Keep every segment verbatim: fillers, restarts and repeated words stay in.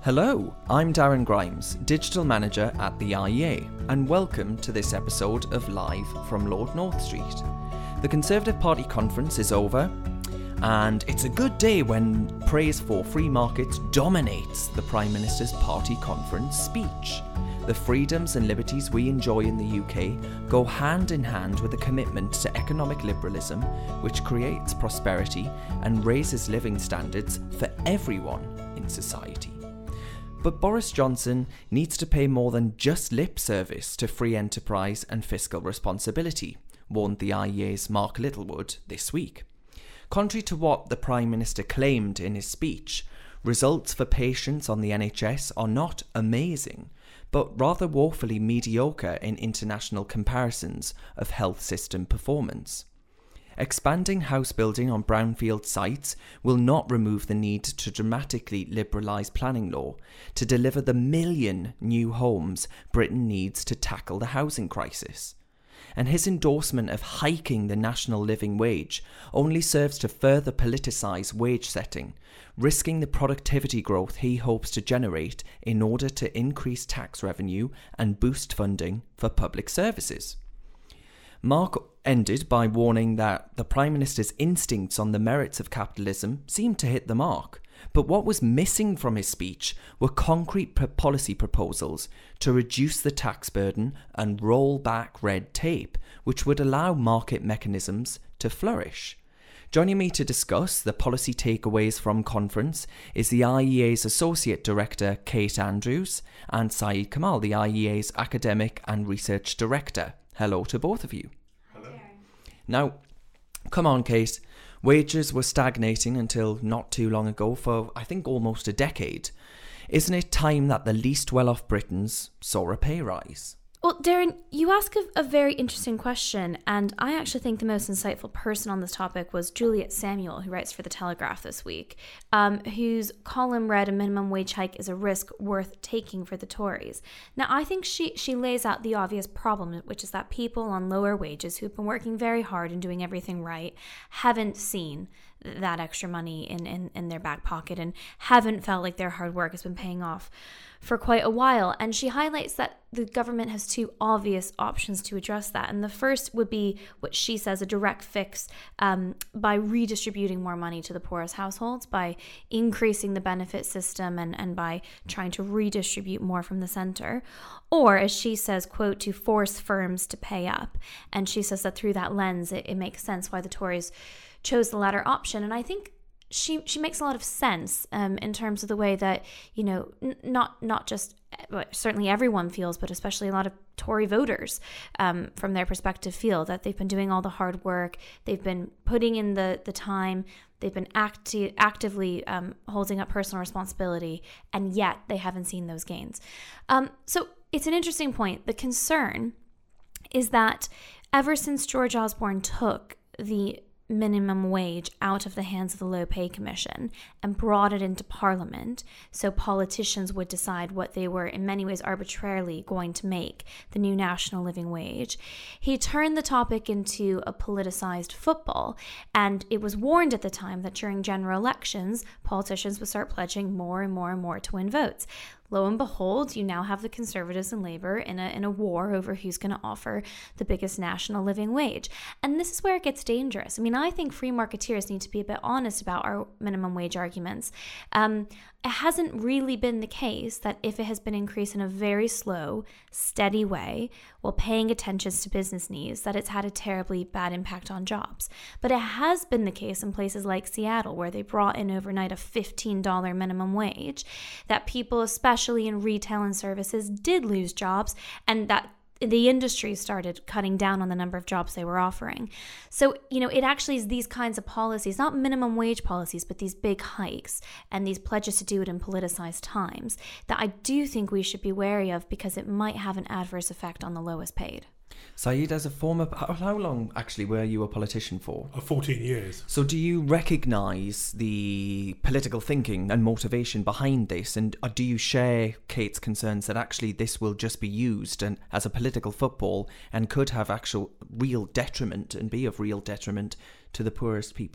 Hello, I'm Darren Grimes, Digital Manager at the I E A, and welcome to this episode of Live from Lord North Street. The Conservative Party conference is over, and it's a good day when praise for free markets dominates the Prime Minister's party conference speech. The freedoms and liberties we enjoy in the U K go hand in hand with a commitment to economic liberalism, which creates prosperity and raises living standards for everyone in society. But Boris Johnson needs to pay more than just lip service to free enterprise and fiscal responsibility, warned the I E A's Mark Littlewood this week. Contrary to what the Prime Minister claimed in his speech, results for patients on the N H S are not amazing, but rather woefully mediocre in international comparisons of health system performance. Expanding house building on brownfield sites will not remove the need to dramatically liberalise planning law to deliver the million new homes Britain needs to tackle the housing crisis. And his endorsement of hiking the national living wage only serves to further politicise wage setting, risking the productivity growth he hopes to generate in order to increase tax revenue and boost funding for public services. Mark ended by warning that the Prime Minister's instincts on the merits of capitalism seemed to hit the mark, but what was missing from his speech were concrete policy proposals to reduce the tax burden and roll back red tape, which would allow market mechanisms to flourish. Joining me to discuss the policy takeaways from conference is the I E A's Associate Director, Kate Andrews, and Saeed Kamal, the I E A's Academic and Research Director. Hello to both of you. Hello. Now, come on, Kate. Wages were stagnating until not too long ago for, I think, almost a decade. Isn't it time that the least well-off Britons saw a pay rise? Well, Darren, you ask a, a very interesting question, and I actually think the most insightful person on this topic was Juliet Samuel, who writes for The Telegraph this week, um, whose column read, "A minimum wage hike is a risk worth taking for the Tories." Now, I think she, she lays out the obvious problem, which is that people on lower wages who've been working very hard and doing everything right haven't seen that extra money in, in, in their back pocket and haven't felt like their hard work has been paying off for quite a while. And she highlights that the government has two obvious options to address that. And the first would be what she says a direct fix um, by redistributing more money to the poorest households, by increasing the benefit system and, and by trying to redistribute more from the centre. Or, as she says, quote, to force firms to pay up. And she says that through that lens, it, it makes sense why the Tories chose the latter option. And I think she she makes a lot of sense um, in terms of the way that, you know, n- not not just well, certainly everyone feels, but especially a lot of Tory voters um, from their perspective feel that they've been doing all the hard work, they've been putting in the, the time, they've been acti- actively um, holding up personal responsibility, and yet they haven't seen those gains. Um, so it's an interesting point. The concern is that ever since George Osborne took the minimum wage out of the hands of the Low Pay Commission and brought it into Parliament so politicians would decide what they were in many ways arbitrarily going to make the new national living wage, he turned the topic into a politicised football. And it was warned at the time that during general elections, politicians would start pledging more and more and more to win votes. Lo and behold, you now have the Conservatives and Labour in a in a war over who's going to offer the biggest national living wage. And this is where it gets dangerous. I mean, I think free marketeers need to be a bit honest about our minimum wage arguments. Um, it hasn't really been the case that if it has been increased in a very slow, steady way, while paying attention to business needs, that it's had a terribly bad impact on jobs. But it has been the case in places like Seattle, where they brought in overnight a fifteen dollars minimum wage, that people, especially in retail and services, did lose jobs, and that the industry started cutting down on the number of jobs they were offering. So, you know, it actually is these kinds of policies, not minimum wage policies, but these big hikes and these pledges to do it in politicized times, that I do think we should be wary of, because it might have an adverse effect on the lowest paid. Saeed, as a former, how, how long actually were you a politician for? Uh, fourteen years. So do you recognise the political thinking and motivation behind this? And do you share Kate's concerns that actually this will just be used and as a political football and could have actual real detriment and be of real detriment to the poorest people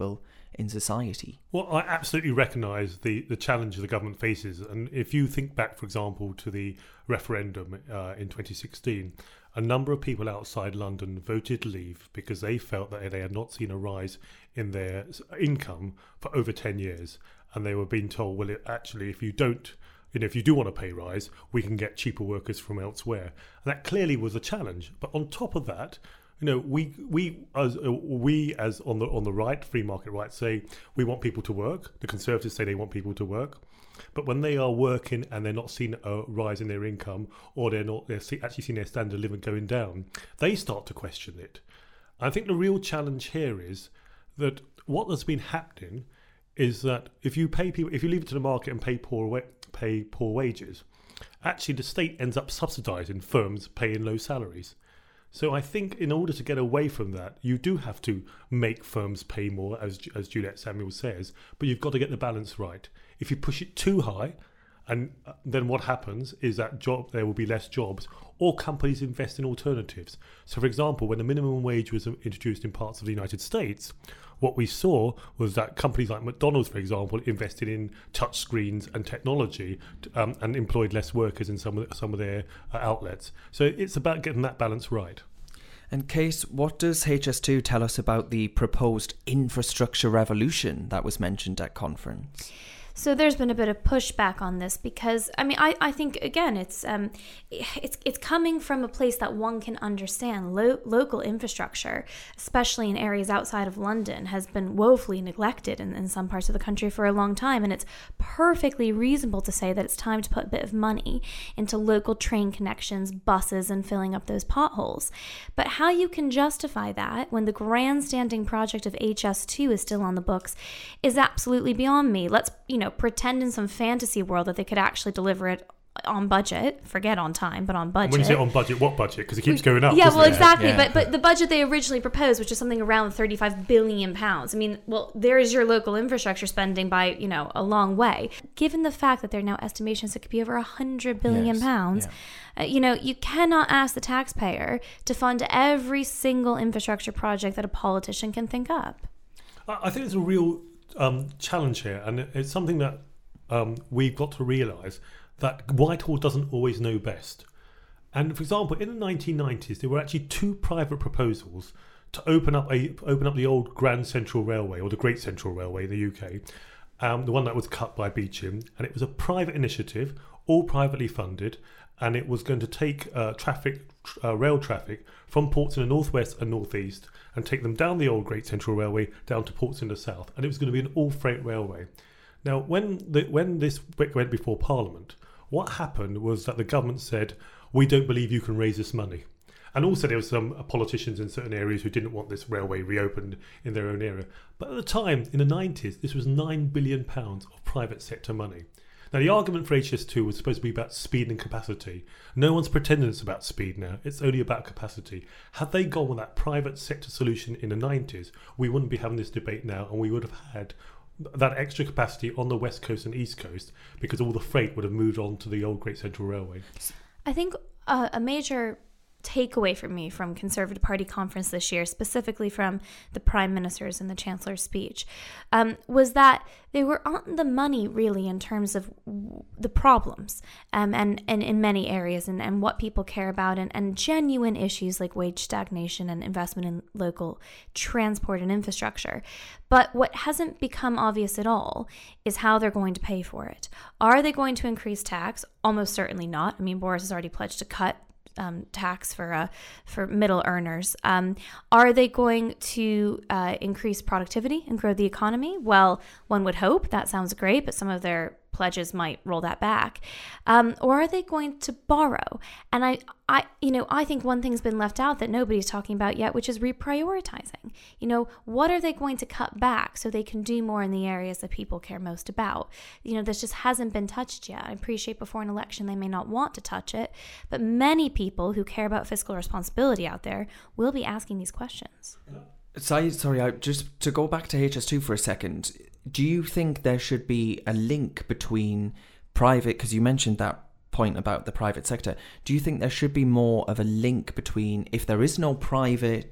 in society. Well, I absolutely recognise the, the challenge the government faces. And if you think back, for example, to the referendum uh, in twenty sixteen, a number of people outside London voted leave because they felt that they had not seen a rise in their income for over ten years. And they were being told, well, it, actually, if you don't, you know, if you do want a pay rise, we can get cheaper workers from elsewhere. And that clearly was a challenge. But on top of that, you know, we we as uh, we as on the on the right, free market right, say we want people to work. The Conservatives say they want people to work, but when they are working and they're not seeing a rise in their income, or they're not they're see, actually seeing their standard of living going down, they start to question it. I think the real challenge here is that what has been happening is that if you pay people, if you leave it to the market and pay poor wa- pay poor wages, actually the state ends up subsidising firms paying low salaries. So I think in order to get away from that, you do have to make firms pay more, as as Juliet Samuel says, but you've got to get the balance right. If you push it too high, and then what happens is that job there will be less jobs, or companies invest in alternatives. So for example, when the minimum wage was introduced in parts of the United States, what we saw was that companies like McDonald's, for example, invested in touch screens and technology um, and employed less workers in some of, some of their uh, outlets. So it's about getting that balance right. And Case, what does H S two tell us about the proposed infrastructure revolution that was mentioned at conference? So there's been a bit of pushback on this because, I mean, I, I think, again, it's um, it's it's coming from a place that one can understand. Lo- local infrastructure, especially in areas outside of London, has been woefully neglected in, in some parts of the country for a long time. And it's perfectly reasonable to say that it's time to put a bit of money into local train connections, buses, and filling up those potholes. But how you can justify that when the grandstanding project of H S two is still on the books is absolutely beyond me. Let's, you know, pretend in some fantasy world that they could actually deliver it on budget. Forget on time, but on budget. When you say on budget, what budget? Because it keeps going up. Yeah, well, it? exactly. Yeah. But but the budget they originally proposed, which is something around thirty-five billion pounds. I mean, well, there is your local infrastructure spending by, you know, a long way. Given the fact that there are now estimations it could be over one hundred billion Yes. pounds, Yeah. uh, you know, you cannot ask the taxpayer to fund every single infrastructure project that a politician can think up. I I think there's a real um, challenge here, and it's something that um, we've got to realise that Whitehall doesn't always know best. And for example, in the nineteen nineties, there were actually two private proposals to open up a open up the old Grand Central Railway, or the Great Central Railway in the U K, um, the one that was cut by Beecham, and it was a private initiative, all privately funded, and it was going to take uh, traffic, uh, rail traffic from ports in the northwest and northeast, and take them down the old Great Central Railway down to ports in the south, and it was going to be an all-freight railway. Now, when the, when this went before Parliament, what happened was that the government said, we don't believe you can raise this money. And also there were some politicians in certain areas who didn't want this railway reopened in their own area. But at the time, in the nineties, this was nine billion pounds of private sector money. Now, the argument for H S two was supposed to be about speed and capacity. No one's pretending it's about speed now. It's only about capacity. Had they gone with that private sector solution in the nineties, we wouldn't be having this debate now, and we would have had that extra capacity on the West Coast and East Coast, because all the freight would have moved on to the old Great Central Railway. I think uh, a major takeaway for me from Conservative Party conference this year, specifically from the Prime Minister's and the Chancellor's speech, um, was that they were on the money really in terms of the problems um, and, and in many areas and, and what people care about and, and genuine issues like wage stagnation and investment in local transport and infrastructure. But what hasn't become obvious at all is how they're going to pay for it. Are they going to increase tax? Almost certainly not. I mean, Boris has already pledged to cut Um, tax for uh, for middle earners. Um, are they going to uh, increase productivity and grow the economy? Well, one would hope. That sounds great, but some of their pledges might roll that back. Um, or are they going to borrow? And I, I, you know, I think one thing's been left out that nobody's talking about yet, which is reprioritizing. You know, what are they going to cut back so they can do more in the areas that people care most about? You know, this just hasn't been touched yet. I appreciate before an election they may not want to touch it, but many people who care about fiscal responsibility out there will be asking these questions. Sorry, sorry, I, just to go back to H S two for a second, do you think there should be a link between private, because you mentioned that point about the private sector, do you think there should be more of a link between, if there is no private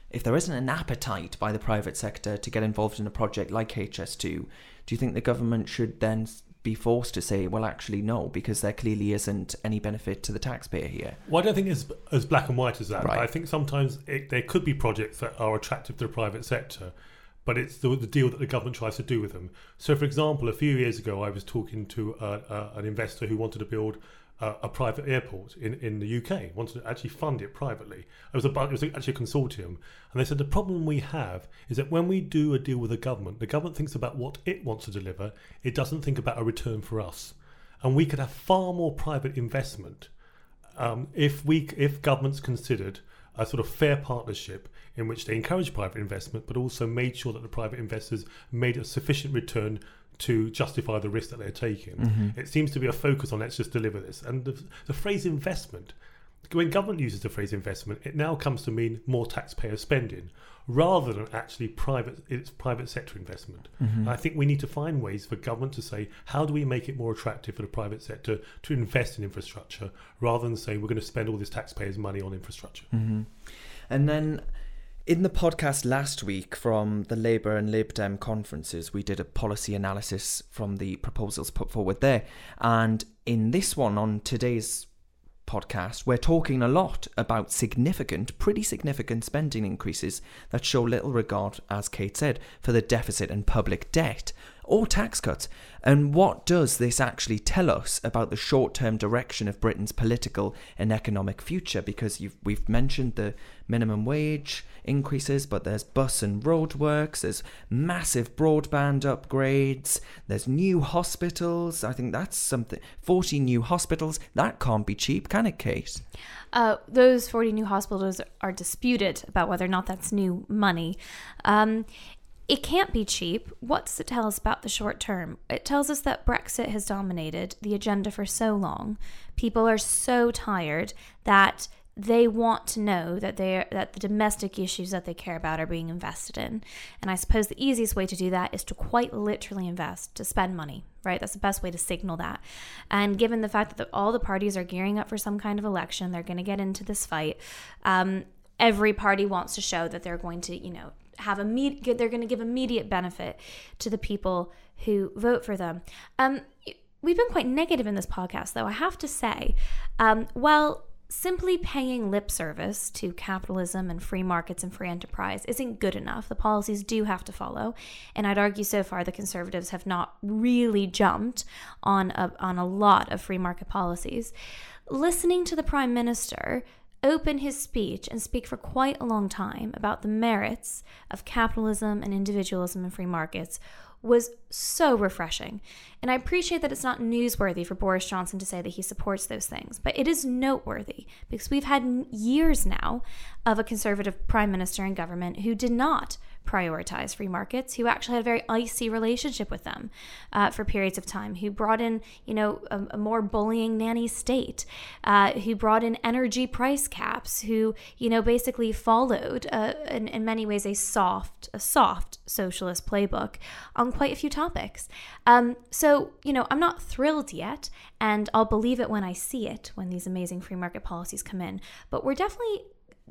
if there isn't an appetite by the private sector to get involved in a project like H S two, do you think the government should then be forced to say, well, actually, no, because there clearly isn't any benefit to the taxpayer here? Well, I don't think it's as black and white as that. Right. I think sometimes it, there could be projects that are attractive to the private sector, but it's the, the deal that the government tries to do with them. So, for example, a few years ago, I was talking to uh, uh, an investor who wanted to build uh, a private airport in, in the U K, wanted to actually fund it privately. It was, a, it was actually a consortium. And they said the problem we have is that when we do a deal with the government, the government thinks about what it wants to deliver. It doesn't think about a return for us. And we could have far more private investment um, if we if governments considered a sort of fair partnership in which they encourage private investment, but also made sure that the private investors made a sufficient return to justify the risk that they're taking. Mm-hmm. It seems to be a focus on let's just deliver this. And the, the phrase investment, when government uses the phrase investment, it now comes to mean more taxpayer spending rather than actually private it's private sector investment. Mm-hmm. I think we need to find ways for government to say, how do we make it more attractive for the private sector to invest in infrastructure rather than say we're going to spend all this taxpayers' money on infrastructure. Mm-hmm. And then in the podcast last week from the Labour and Lib Dem conferences, we did a policy analysis from the proposals put forward there. And in this one, on today's podcast, we're talking a lot about significant, pretty significant spending increases that show little regard, as Kate said, for the deficit and public debt or tax cuts. And what does this actually tell us about the short-term direction of Britain's political and economic future? Because you've, we've mentioned the minimum wage increases, but there's bus and road works, there's massive broadband upgrades, there's new hospitals. I think that's something, forty new hospitals. That can't be cheap, can it, Kate? Uh, those forty new hospitals are disputed about whether or not that's new money. Um, It can't be cheap. What does it tell us about the short term? It tells us that Brexit has dominated the agenda for so long. People are so tired that they want to know that they that the domestic issues that they care about are being invested in. And I suppose the easiest way to do that is to quite literally invest, to spend money, right? That's the best way to signal that. And given the fact that the, all the parties are gearing up for some kind of election, they're going to get into this fight. Um, every party wants to show that they're going to, you know, have immediate, they're going to give immediate benefit to the people who vote for them. Um, we've been quite negative in this podcast, though, I have to say. Um, well, simply paying lip service to capitalism and free markets and free enterprise isn't good enough. The policies do have to follow. And I'd argue so far the Conservatives have not really jumped on a, on a lot of free market policies. Listening to the Prime Minister open his speech and speak for quite a long time about the merits of capitalism and individualism and free markets was so refreshing. And I appreciate that it's not newsworthy for Boris Johnson to say that he supports those things, but it is noteworthy because we've had years now of a Conservative Prime Minister and government who did not prioritize free markets, who actually had a very icy relationship with them uh, for periods of time, who brought in, you know, a, a more bullying nanny state, uh, who brought in energy price caps, who, you know, basically followed, uh, in, in many ways, a soft, a soft socialist playbook on quite a few topics. Um, so, you know, I'm not thrilled yet, and I'll believe it when I see it, when these amazing free market policies come in. But we're definitely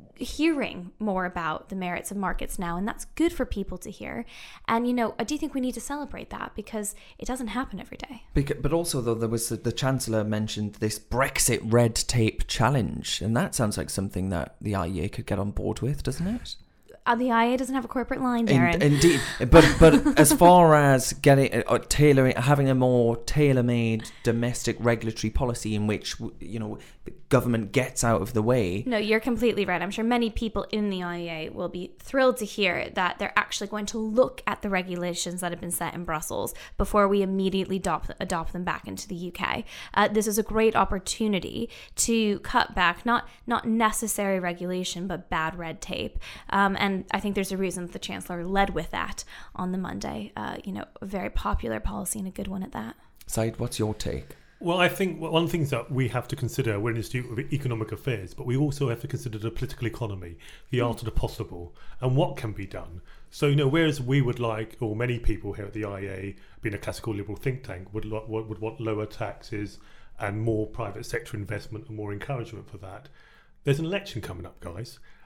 hearing more about the merits of markets now, and that's good for people to hear. And, you know, I do think we need to celebrate that because it doesn't happen every day. But also, though, there was the, the Chancellor mentioned this Brexit red tape challenge, and that sounds like something that the I E A could get on board with, doesn't it? Uh, the I E A doesn't have a corporate line, Darren. In, indeed, but but as far as getting uh, tailoring, having a more tailor-made domestic regulatory policy in which, you know, the government gets out of the way. No, you're completely right. I'm sure many people in the I E A will be thrilled to hear that they're actually going to look at the regulations that have been set in Brussels before we immediately adopt, adopt them back into the U K. Uh, this is a great opportunity to cut back, not not necessary regulation, but bad red tape. Um, and I think there's a reason that the Chancellor led with that on the Monday. Uh, you know, a very popular policy and a good one at that. Said, what's your take? Well, I think one of the things that we have to consider, we're an Institute of Economic Affairs, but we also have to consider the political economy, the art of the possible, and what can be done. So, you know, whereas we would like, or many people here at the I E A, being a classical liberal think tank, would, lo- would want lower taxes and more private sector investment and more encouragement for that, there's an election coming up, guys.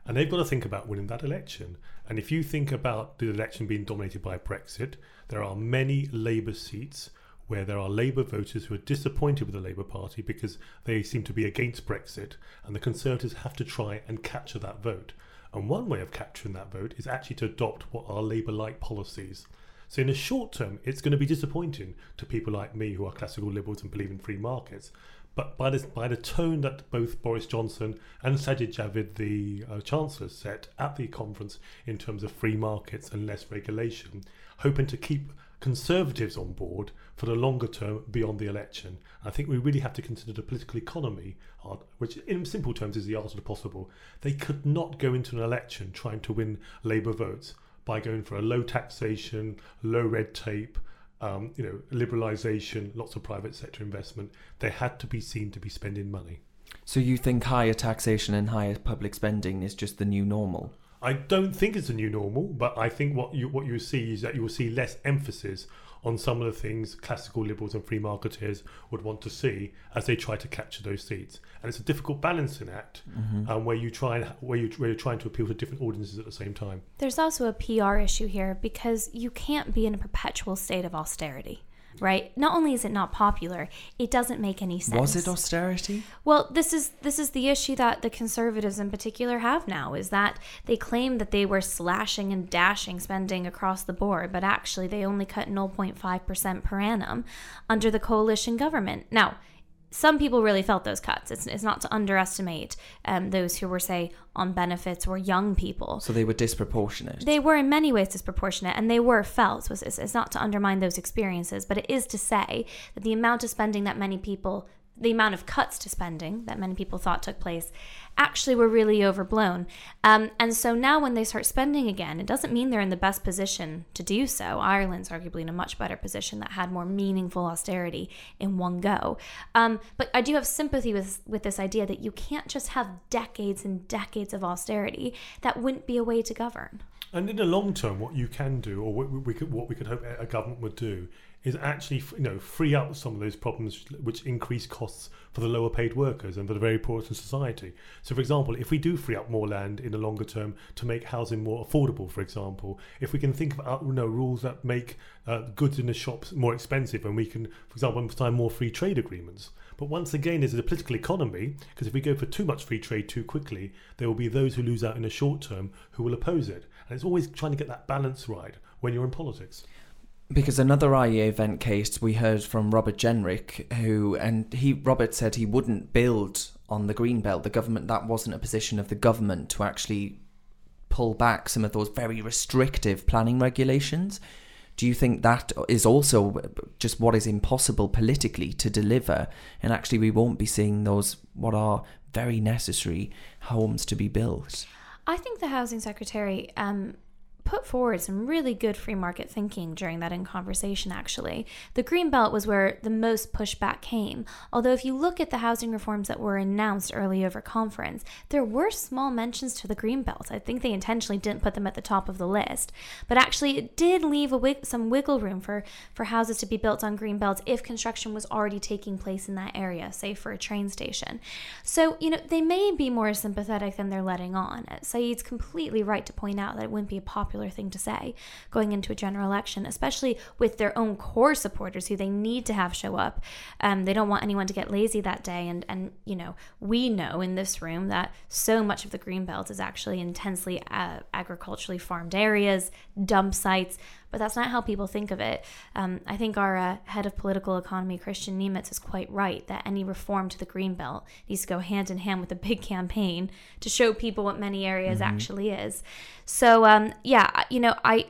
And they've got to think about winning that election. And if you think about the election being dominated by Brexit, there are many Labour seats where there are Labour voters who are disappointed with the Labour Party because they seem to be against Brexit, and the Conservatives have to try and capture that vote. And one way of capturing that vote is actually to adopt what are Labour-like policies. So in the short term, it's going to be disappointing to people like me who are classical liberals and believe in free markets. But by, this, by the tone that both Boris Johnson and Sajid Javid, the uh, Chancellor, set at the conference in terms of free markets and less regulation, hoping to keep Conservatives on board for the longer term beyond the election. I think we really have to consider the political economy, which in simple terms is the art of the possible. They could not go into an election trying to win Labour votes by going for a low taxation, low red tape, Um, you know, liberalisation, lots of private sector investment. They had to be seen to be spending money. So you think higher taxation and higher public spending is just the new normal? I don't think it's a new normal, but I think what you what you see is that you will see less emphasis on some of the things classical liberals and free marketeers would want to see as they try to capture those seats. And it's a difficult balancing act, mm-hmm. um, where you try and where you where you're trying to appeal to different audiences at the same time. There's also a P R issue here because you can't be in a perpetual state of austerity. Right? Not only is it not popular, it doesn't make any sense. Was it austerity? Well, this is this is the issue that the Conservatives in particular have now, is that they claim that they were slashing and dashing spending across the board, but actually they only cut zero point five percent per annum under the coalition government. Now, some people really felt those cuts. It's, it's not to underestimate um, those who were, say, on benefits or young people. So they were disproportionate. They were in many ways disproportionate, and they were felt. So it's, it's not to undermine those experiences, but it is to say that the amount of spending that many people, the amount of cuts to spending that many people thought took place actually were really overblown. Um, and so now when they start spending again, it doesn't mean they're in the best position to do so. Ireland's arguably in a much better position that had more meaningful austerity in one go. Um, but I do have sympathy with, with this idea that you can't just have decades and decades of austerity. That wouldn't be a way to govern. And in the long term, what you can do, or what we could, what we could hope a government would do, is actually, you know, free up some of those problems which increase costs for the lower paid workers and for the very poorest in society. So, for example, if we do free up more land in the longer term to make housing more affordable, for example, if we can think of, you know, rules that make uh, goods in the shops more expensive, and we can, for example, sign more free trade agreements. But once again, there's a political economy, because if we go for too much free trade too quickly, there will be those who lose out in the short term who will oppose it. And it's always trying to get that balance right when you're in politics. Because another I E A event case, we heard from Robert Jenrick, who, and he, Robert said he wouldn't build on the Greenbelt. The government, that wasn't a position of the government to actually pull back some of those very restrictive planning regulations. Do you think that is also just what is impossible politically to deliver? And actually we won't be seeing those, what are very necessary homes to be built? I think the Housing Secretary um, put forward some really good free market thinking during that in conversation, actually. The Greenbelt was where the most pushback came. Although if you look at the housing reforms that were announced early over conference, there were small mentions to the Greenbelt. I think they intentionally didn't put them at the top of the list. But actually it did leave a wig- some wiggle room for, for houses to be built on Greenbelt if construction was already taking place in that area, say for a train station. So, you know, they may be more sympathetic than they're letting on. Saeed's completely right to point out that it wouldn't be a popular thing to say going into a general election, especially with their own core supporters who they need to have show up. Um, they don't want anyone to get lazy that day. And, and, you know, we know in this room that so much of the Greenbelt is actually intensely uh, agriculturally farmed areas, dump sites, but that's not how people think of it. Um, I think our uh, head of political economy, Christian Niemitz, is quite right that any reform to the Greenbelt needs to go hand in hand with a big campaign to show people what many areas mm-hmm. actually is. So, um, yeah, you know, I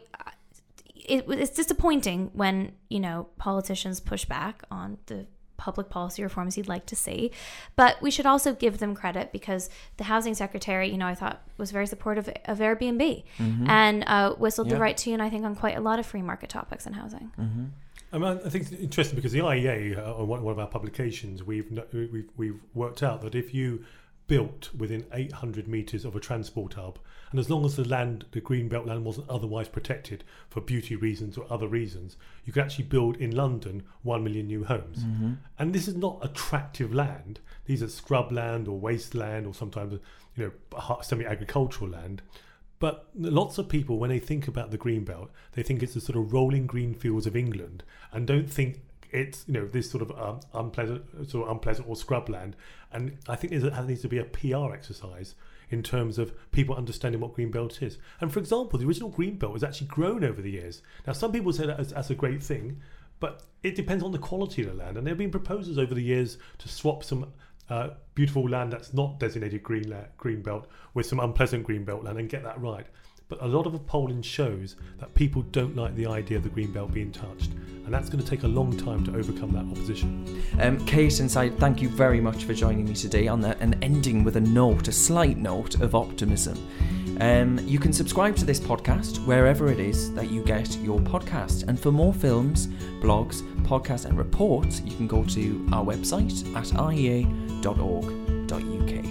it, it's disappointing when, you know, politicians push back on the public policy reforms you'd like to see, but we should also give them credit because the housing secretary, you know, I thought was very supportive of Airbnb mm-hmm. and uh, whistled yeah. the right tune, I think, on quite a lot of free market topics in housing. Mm-hmm. I, mean, I think it's interesting because the I E A, uh, on one of our publications, we've we've we've worked out that if you built within eight hundred metres of a transport hub, and as long as the land, the Greenbelt land, wasn't otherwise protected for beauty reasons or other reasons, you could actually build in London one million new homes. Mm-hmm. And this is not attractive land. These are scrub land or wasteland or sometimes, you know, semi-agricultural land. But lots of people, when they think about the Greenbelt, they think it's the sort of rolling green fields of England, and don't think it's, you know, this sort of um, unpleasant, sort of unpleasant or scrub land. And I think there needs to be a P R exercise in terms of people understanding what Greenbelt is. And for example, the original Greenbelt has actually grown over the years. Now, some people say that as, as a great thing, but it depends on the quality of the land. And there have been proposals over the years to swap some uh, beautiful land that's not designated green la- Greenbelt with some unpleasant Greenbelt land and get that right. But a lot of the polling shows that people don't like the idea of the Greenbelt being touched, and that's going to take a long time to overcome that opposition. Um, Kate and Syed, thank you very much for joining me today on that, and ending with a note, a slight note of optimism. Um, you can subscribe to this podcast wherever it is that you get your podcast, and for more films, blogs, podcasts and reports, you can go to our website at i e a dot org dot u k.